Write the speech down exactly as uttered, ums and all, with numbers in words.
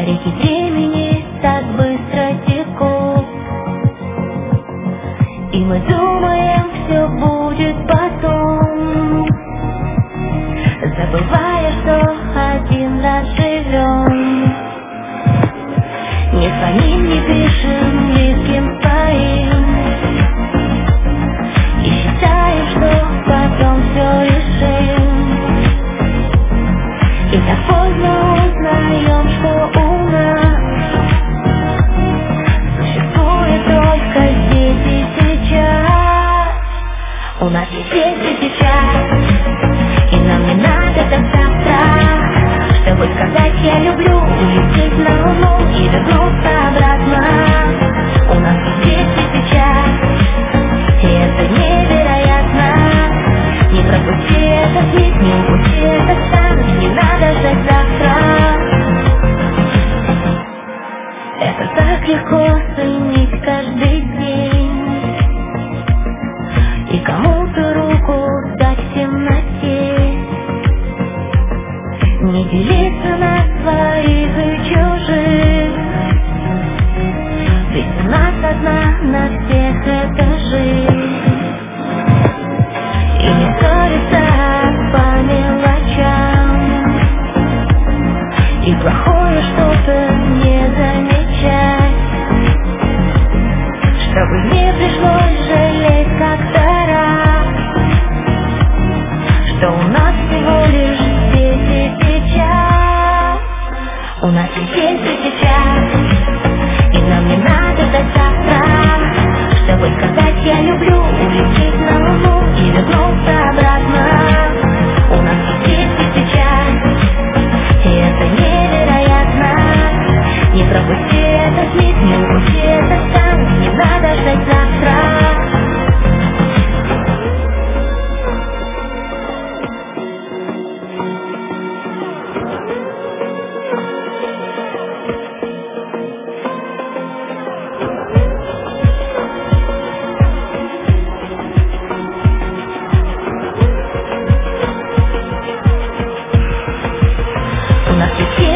Реки времени так быстро текут, и мы думаем, все будет потом, забывая, что один раз живем. Не звоним, не пишем близким своим, и считаем, что потом все решим. И так поздно узнаем, что у нас существует только здесь и сейчас. У нас есть здесь и сейчас, и нам не надо до завтра, чтобы сказать «я люблю», улететь на луну и вернуться обратно. У нас есть здесь и сейчас, и это невероятно. Не пропусти этот миг, не упусти этот шанс, не надо ждать завтра. Это так легко ценить каждый день и кому-то руку дать в темноте. Не делиться на своих и чужих, ведь у нас одна на всех эта жизнь. И не ссориться по мелочам, и плохое что-то не замечать, чтобы не пришлось жалеть как-то раз, что у нас всего лишь здесь и сейчас. У нас есть здесь и сейчас, и нам не надо до завтра, чтобы сказать «я люблю», улететь на луну и вернуться обратно. У нас есть здесь и сейчас, и это невероятно. Не пропусти этот миг, не упусти этот шанс, не надо ждать завтра. У нас есть